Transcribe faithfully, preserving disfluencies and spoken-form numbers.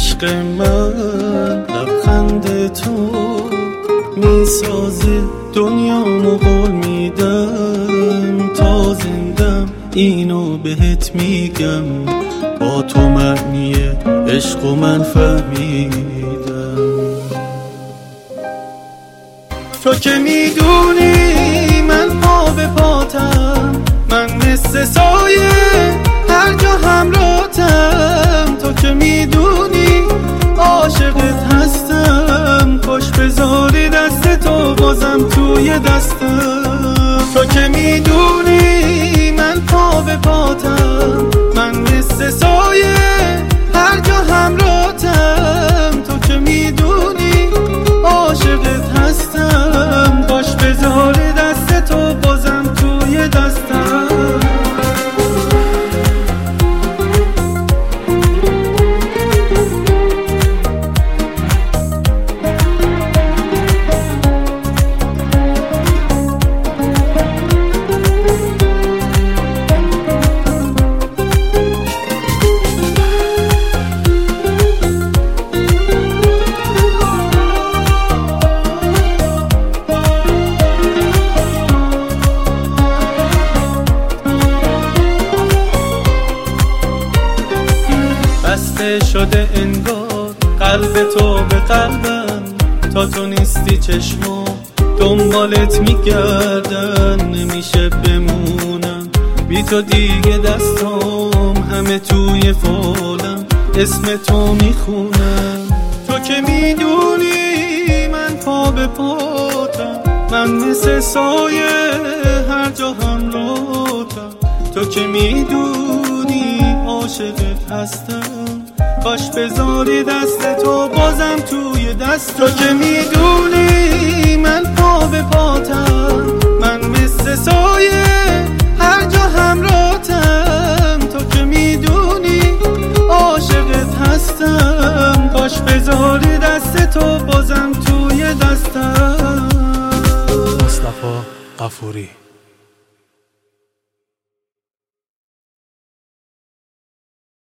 عشق من لبخند تو میسازه دنیامو قول میدم، تا زندم اینو بهت میگم، با تو معنی عشق و من فهمیدم. تو که میدونی من پا به پاتم، من مثل سایه هر جا همراهتم. تو که میدونی عاشقت هستم، کاش بذاری دست تو بازم توی دستم. تو که میدونی من پا به پاتم، من مثل سایه هر جا همراهتم. تو که میدونی عاشقت هستم، کاش بذاری دست تو بازم توی دستم. بسته شده انگار قلب تو به قلبم، تا تو نیستی چشما دنبالت میگردن. نمیشه بمونم بی تو دیگه، دستام همه توی فالم اسم تو میخونم. تو که میدونی من پا به پاتم، من مثل سایه هر جا همراهتم. تو که میدونی عاشقت هستم، کاش بذاری دست تو بازم توی دست. تو که میدونی من پا به پاتم، من مثل سایه هر جا همراهتم. تو که میدونی عاشقت هستم، کاش بذاری دست تو بازم توی دستم. مصطفی غفوری.